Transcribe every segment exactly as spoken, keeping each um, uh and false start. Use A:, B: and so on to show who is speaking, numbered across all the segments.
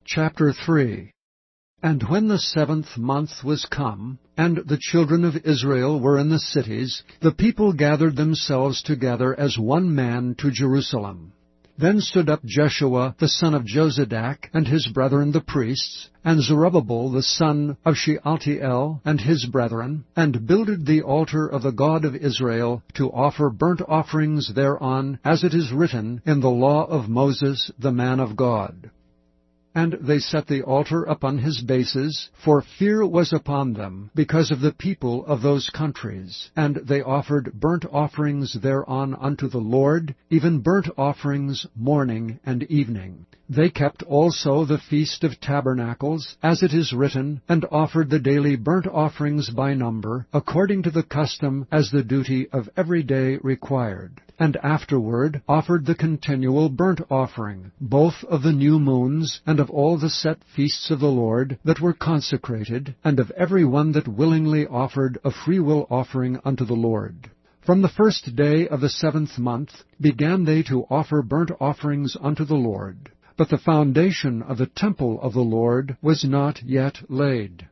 A: Chapter three. And when the seventh month was come, and the children of Israel were in the cities, the people gathered themselves together as one man to Jerusalem. Then stood up Jeshua the son of Jozadak, and his brethren the priests, and Zerubbabel the son of Shealtiel, and his brethren, and builded the altar of the God of Israel, to offer burnt offerings thereon, as it is written in the law of Moses the man of God. And they set the altar upon his bases, for fear was upon them, because of the people of those countries. And they offered burnt offerings thereon unto the Lord, even burnt offerings morning and evening. They kept also the Feast of Tabernacles, as it is written, and offered the daily burnt offerings by number, according to the custom as the duty of every day required. And afterward offered the continual burnt offering, both of the new moons, and of all the set feasts of the Lord that were consecrated, and of every one that willingly offered a freewill offering unto the Lord. From the first day of the seventh month began they to offer burnt offerings unto the Lord. But the foundation of the temple of the Lord was not yet laid.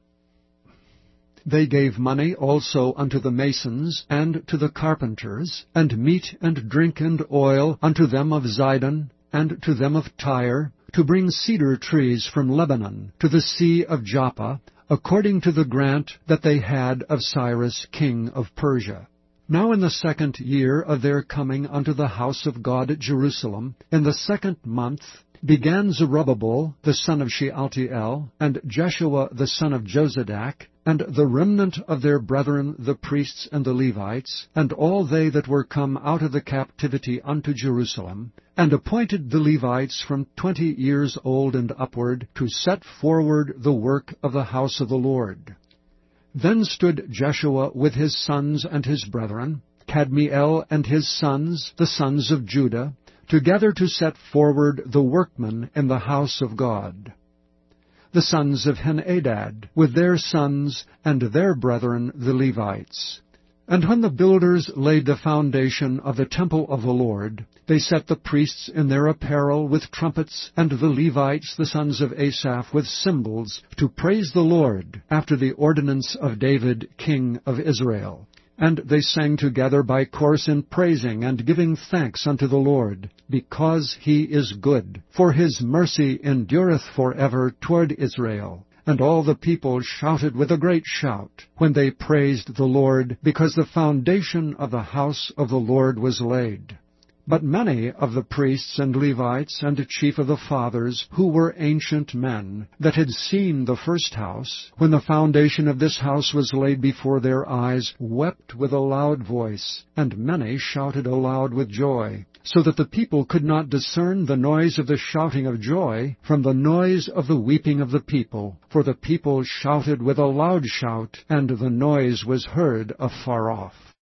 A: They gave money also unto the masons, and to the carpenters, and meat and drink and oil unto them of Zidon, and to them of Tyre, to bring cedar trees from Lebanon to the sea of Joppa, according to the grant that they had of Cyrus king of Persia. Now in the second year of their coming unto the house of God at Jerusalem, in the second month, began Zerubbabel the son of Shealtiel, and Jeshua the son of Jozadak, and the remnant of their brethren the priests and the Levites, and all they that were come out of the captivity unto Jerusalem, and appointed the Levites from twenty years old and upward, to set forward the work of the house of the Lord. Then stood Jeshua with his sons and his brethren, Kadmiel and his sons, the sons of Judah, together to set forward the workmen in the house of God. The sons of Henadad, with their sons and their brethren the Levites. And when the builders laid the foundation of the temple of the Lord, they set the priests in their apparel with trumpets, and the Levites the sons of Asaph with cymbals, to praise the Lord, after the ordinance of David king of Israel. And they sang together by course in praising and giving thanks unto the Lord, because he is good, for his mercy endureth for ever toward Israel. And all the people shouted with a great shout, when they praised the Lord, because the foundation of the house of the Lord was laid. But many of the priests and Levites and the chief of the fathers, who were ancient men, that had seen the first house, when the foundation of this house was laid before their eyes, wept with a loud voice, and many shouted aloud with joy, so that the people could not discern the noise of the shouting of joy from the noise of the weeping of the people. For the people shouted with a loud shout, and the noise was heard afar off.